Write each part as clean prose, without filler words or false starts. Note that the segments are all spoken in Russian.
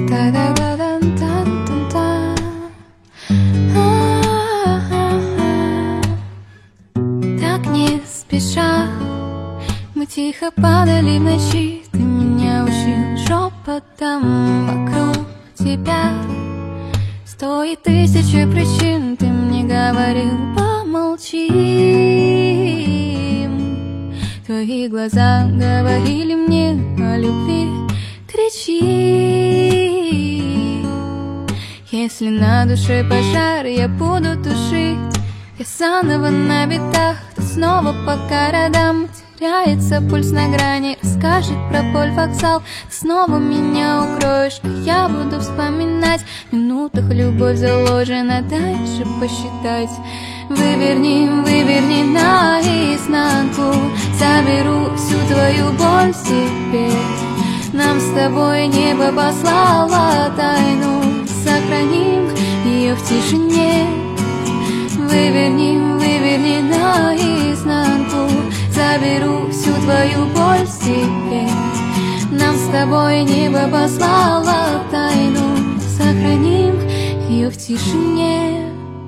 Так не спеша мы тихо падали в ночи. Ты меня учил шепотом вокруг тебя. 100 и 1000 причин ты мне говорил, помолчи. Твои глаза говорили мне о любви, кричи. Если на душе пожар, я буду тушить. Я заново на битах, ты снова по городам. Теряется пульс на грани, расскажет про боль вокзал. Ты снова меня укроешь, а я буду вспоминать. В минутах любовь заложена, дальше посчитать. Выверни, выверни наизнанку. Заберу всю твою боль себе. Нам с тобой небо послало тайну. Сохраним ее в тишине. Выверни, выверни наизнанку. Заберу всю твою боль себе. Нам с тобой небо послало тайну. Сохраним ее в тишине.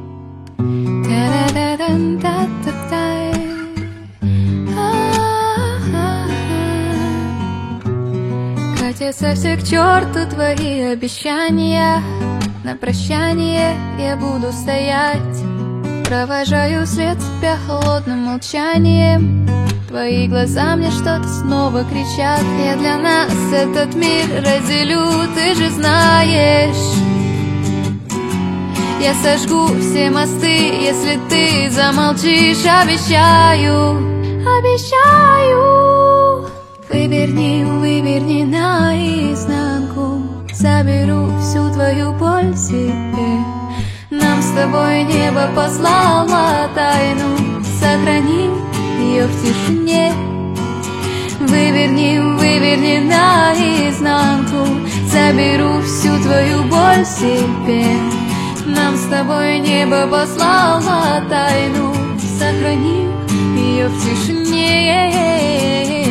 Катятся все к черту твои обещания. На прощание я буду стоять. Провожаю вслед тебя холодным молчанием. Твои глаза мне что-то снова кричат. Я для нас этот мир разделю, ты же знаешь. Я сожгу все мосты, если ты замолчишь. Обещаю, обещаю. Выверни, выверни наизнанку. Заберу всю твою боль себе. Нам с тобой небо послало тайну. Сохрани ее в тишине. Выверни, выверни наизнанку. Заберу всю твою боль себе. Нам с тобой небо послало тайну. Сохрани ее в тишине.